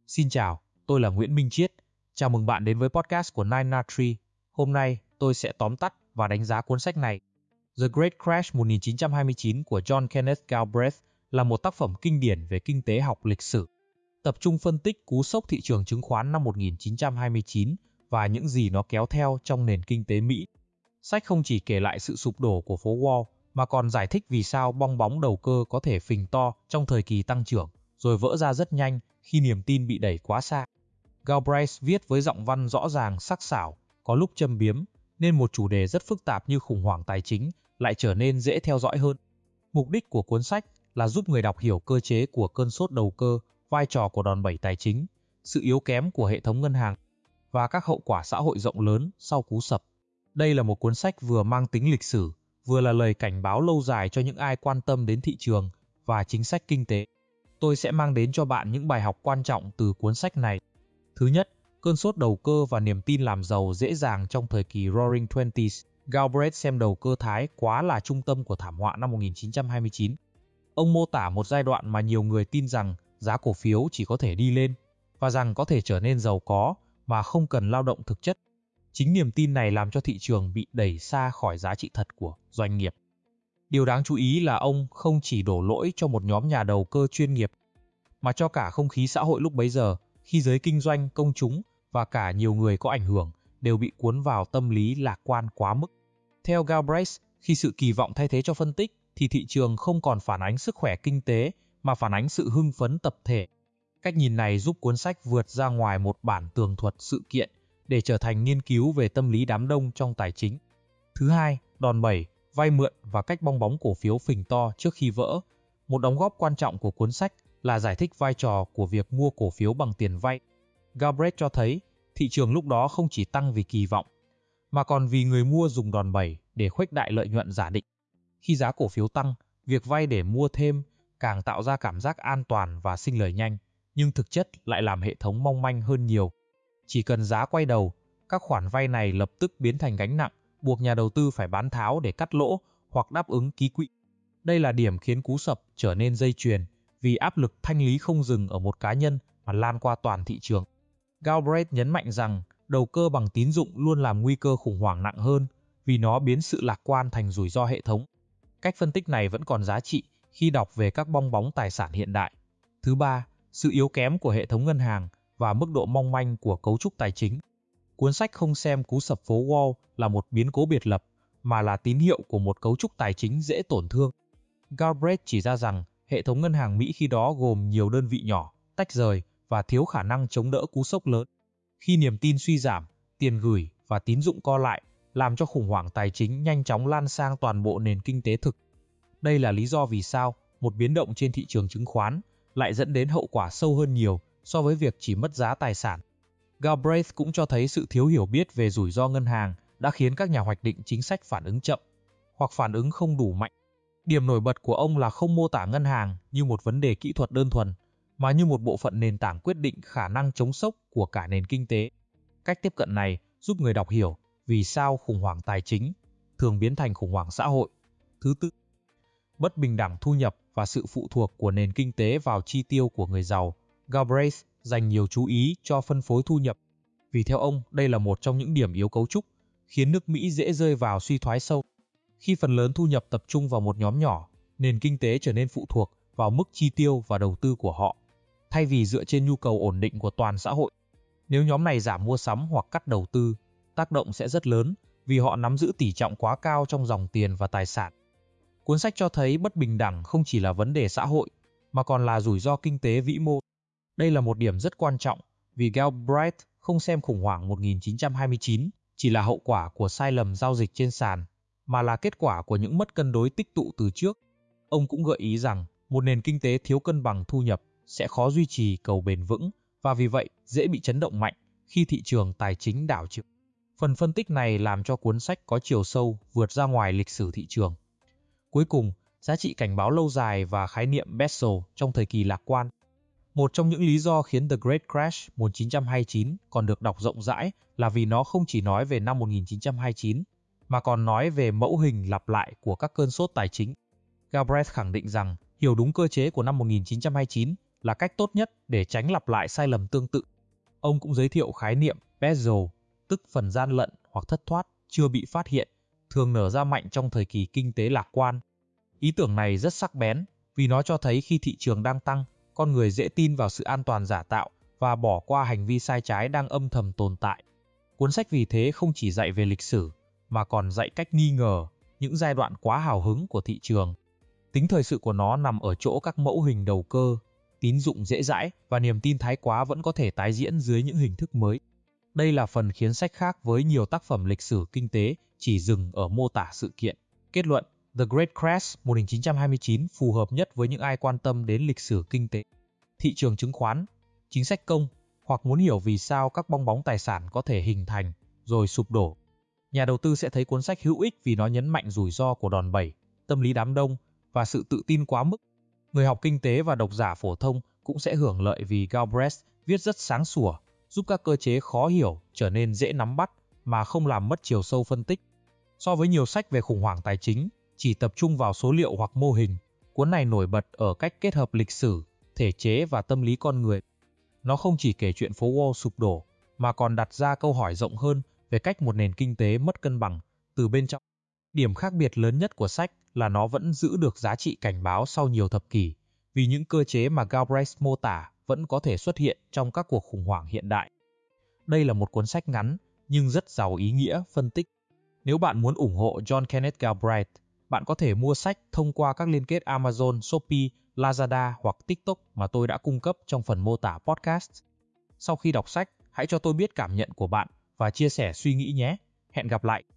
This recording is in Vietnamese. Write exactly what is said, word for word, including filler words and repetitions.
Xin chào, tôi là Nguyễn Minh Chiết. Chào mừng bạn đến với podcast của Nine Na Tree. Hôm nay, tôi sẽ tóm tắt và đánh giá cuốn sách này. The Great Crash một nghìn chín trăm hai mươi chín của John Kenneth Galbraith là một tác phẩm kinh điển về kinh tế học lịch sử, tập trung phân tích cú sốc thị trường chứng khoán năm một nghìn chín trăm hai mươi chín và những gì nó kéo theo trong nền kinh tế Mỹ. Sách không chỉ kể lại sự sụp đổ của phố Wall, mà còn giải thích vì sao bong bóng đầu cơ có thể phình to trong thời kỳ tăng trưởng, rồi vỡ ra rất nhanh khi niềm tin bị đẩy quá xa. Galbraith viết với giọng văn rõ ràng, sắc sảo, có lúc châm biếm, nên một chủ đề rất phức tạp như khủng hoảng tài chính lại trở nên dễ theo dõi hơn. Mục đích của cuốn sách là giúp người đọc hiểu cơ chế của cơn sốt đầu cơ, vai trò của đòn bẩy tài chính, sự yếu kém của hệ thống ngân hàng và các hậu quả xã hội rộng lớn sau cú sập. Đây là một cuốn sách vừa mang tính lịch sử, vừa là lời cảnh báo lâu dài cho những ai quan tâm đến thị trường và chính sách kinh tế. Tôi sẽ mang đến cho bạn những bài học quan trọng từ cuốn sách này. Thứ nhất, cơn sốt đầu cơ và niềm tin làm giàu dễ dàng trong thời kỳ Roaring Twenties. Galbraith xem đầu cơ Thái quá là trung tâm của thảm họa năm một nghìn chín trăm hai mươi chín. Ông mô tả một giai đoạn mà nhiều người tin rằng giá cổ phiếu chỉ có thể đi lên và rằng có thể trở nên giàu có mà không cần lao động thực chất. Chính niềm tin này làm cho thị trường bị đẩy xa khỏi giá trị thật của doanh nghiệp. Điều đáng chú ý là ông không chỉ đổ lỗi cho một nhóm nhà đầu cơ chuyên nghiệp, mà cho cả không khí xã hội lúc bấy giờ, khi giới kinh doanh, công chúng và cả nhiều người có ảnh hưởng đều bị cuốn vào tâm lý lạc quan quá mức. Theo Galbraith, khi sự kỳ vọng thay thế cho phân tích, thì thị trường không còn phản ánh sức khỏe kinh tế, mà phản ánh sự hưng phấn tập thể. Cách nhìn này giúp cuốn sách vượt ra ngoài một bản tường thuật sự kiện để trở thành nghiên cứu về tâm lý đám đông trong tài chính. Thứ hai, đòn bẩy, vay mượn và cách bong bóng cổ phiếu phình to trước khi vỡ. Một đóng góp quan trọng của cuốn sách là giải thích vai trò của việc mua cổ phiếu bằng tiền vay. Galbraith cho thấy thị trường lúc đó không chỉ tăng vì kỳ vọng, mà còn vì người mua dùng đòn bẩy để khuếch đại lợi nhuận giả định. Khi giá cổ phiếu tăng, việc vay để mua thêm càng tạo ra cảm giác an toàn và sinh lời nhanh, nhưng thực chất lại làm hệ thống mong manh hơn nhiều. Chỉ cần giá quay đầu, các khoản vay này lập tức biến thành gánh nặng, buộc nhà đầu tư phải bán tháo để cắt lỗ hoặc đáp ứng ký quỹ. Đây là điểm khiến cú sập trở nên dây chuyền, vì áp lực thanh lý không dừng ở một cá nhân mà lan qua toàn thị trường. Galbraith nhấn mạnh rằng đầu cơ bằng tín dụng luôn làm nguy cơ khủng hoảng nặng hơn, vì nó biến sự lạc quan thành rủi ro hệ thống. Cách phân tích này vẫn còn giá trị khi đọc về các bong bóng tài sản hiện đại. Thứ ba, sự yếu kém của hệ thống ngân hàng và mức độ mong manh của cấu trúc tài chính. Cuốn sách không xem cú sập phố Wall là một biến cố biệt lập, mà là tín hiệu của một cấu trúc tài chính dễ tổn thương. Galbraith chỉ ra rằng hệ thống ngân hàng Mỹ khi đó gồm nhiều đơn vị nhỏ, tách rời và thiếu khả năng chống đỡ cú sốc lớn. Khi niềm tin suy giảm, tiền gửi và tín dụng co lại, làm cho khủng hoảng tài chính nhanh chóng lan sang toàn bộ nền kinh tế thực. Đây là lý do vì sao một biến động trên thị trường chứng khoán lại dẫn đến hậu quả sâu hơn nhiều so với việc chỉ mất giá tài sản. Galbraith cũng cho thấy sự thiếu hiểu biết về rủi ro ngân hàng đã khiến các nhà hoạch định chính sách phản ứng chậm hoặc phản ứng không đủ mạnh. Điểm nổi bật của ông là không mô tả ngân hàng như một vấn đề kỹ thuật đơn thuần, mà như một bộ phận nền tảng quyết định khả năng chống sốc của cả nền kinh tế. Cách tiếp cận này giúp người đọc hiểu vì sao khủng hoảng tài chính thường biến thành khủng hoảng xã hội. Thứ tư, bất bình đẳng thu nhập và sự phụ thuộc của nền kinh tế vào chi tiêu của người giàu. Galbraith dành nhiều chú ý cho phân phối thu nhập, vì theo ông đây là một trong những điểm yếu cấu trúc khiến nước Mỹ dễ rơi vào suy thoái sâu. Khi phần lớn thu nhập tập trung vào một nhóm nhỏ, nền kinh tế trở nên phụ thuộc vào mức chi tiêu và đầu tư của họ, thay vì dựa trên nhu cầu ổn định của toàn xã hội. Nếu nhóm này giảm mua sắm hoặc cắt đầu tư, tác động sẽ rất lớn vì họ nắm giữ tỷ trọng quá cao trong dòng tiền và tài sản. Cuốn sách cho thấy bất bình đẳng không chỉ là vấn đề xã hội, mà còn là rủi ro kinh tế vĩ mô. Đây là một điểm rất quan trọng, vì Galbraith không xem khủng hoảng một nghìn chín trăm hai mươi chín chỉ là hậu quả của sai lầm giao dịch trên sàn, mà là kết quả của những mất cân đối tích tụ từ trước. Ông cũng gợi ý rằng một nền kinh tế thiếu cân bằng thu nhập sẽ khó duy trì cầu bền vững, và vì vậy dễ bị chấn động mạnh khi thị trường tài chính đảo chiều. Phần phân tích này làm cho cuốn sách có chiều sâu vượt ra ngoài lịch sử thị trường. Cuối cùng, giá trị cảnh báo lâu dài và khái niệm Bessel trong thời kỳ lạc quan. Một trong những lý do khiến The Great Crash một nghìn chín trăm hai mươi chín còn được đọc rộng rãi là vì nó không chỉ nói về năm một nghìn chín trăm hai mươi chín, mà còn nói về mẫu hình lặp lại của các cơn sốt tài chính. Galbraith khẳng định rằng hiểu đúng cơ chế của năm một nghìn chín trăm hai mươi chín là cách tốt nhất để tránh lặp lại sai lầm tương tự. Ông cũng giới thiệu khái niệm bezel, tức phần gian lận hoặc thất thoát chưa bị phát hiện, thường nở ra mạnh trong thời kỳ kinh tế lạc quan. Ý tưởng này rất sắc bén vì nó cho thấy khi thị trường đang tăng, con người dễ tin vào sự an toàn giả tạo và bỏ qua hành vi sai trái đang âm thầm tồn tại. Cuốn sách vì thế không chỉ dạy về lịch sử, mà còn dạy cách nghi ngờ những giai đoạn quá hào hứng của thị trường. Tính thời sự của nó nằm ở chỗ các mẫu hình đầu cơ, tín dụng dễ dãi và niềm tin thái quá vẫn có thể tái diễn dưới những hình thức mới. Đây là phần khiến sách khác với nhiều tác phẩm lịch sử kinh tế chỉ dừng ở mô tả sự kiện. Kết luận, The Great Crash một nghìn chín trăm hai mươi chín phù hợp nhất với những ai quan tâm đến lịch sử kinh tế, thị trường chứng khoán, chính sách công, hoặc muốn hiểu vì sao các bong bóng tài sản có thể hình thành rồi sụp đổ. Nhà đầu tư sẽ thấy cuốn sách hữu ích vì nó nhấn mạnh rủi ro của đòn bẩy, tâm lý đám đông và sự tự tin quá mức. Người học kinh tế và độc giả phổ thông cũng sẽ hưởng lợi vì Galbraith viết rất sáng sủa, giúp các cơ chế khó hiểu trở nên dễ nắm bắt mà không làm mất chiều sâu phân tích. So với nhiều sách về khủng hoảng tài chính, chỉ tập trung vào số liệu hoặc mô hình, cuốn này nổi bật ở cách kết hợp lịch sử, thể chế và tâm lý con người. Nó không chỉ kể chuyện phố Wall sụp đổ, mà còn đặt ra câu hỏi rộng hơn về cách một nền kinh tế mất cân bằng từ bên trong. Điểm khác biệt lớn nhất của sách là nó vẫn giữ được giá trị cảnh báo sau nhiều thập kỷ, vì những cơ chế mà Galbraith mô tả vẫn có thể xuất hiện trong các cuộc khủng hoảng hiện đại. Đây là một cuốn sách ngắn nhưng rất giàu ý nghĩa phân tích. Nếu bạn muốn ủng hộ John Kenneth Galbraith, bạn có thể mua sách thông qua các liên kết Amazon, Shopee, Lazada hoặc TikTok mà tôi đã cung cấp trong phần mô tả podcast. Sau khi đọc sách, hãy cho tôi biết cảm nhận của bạn và chia sẻ suy nghĩ nhé. Hẹn gặp lại!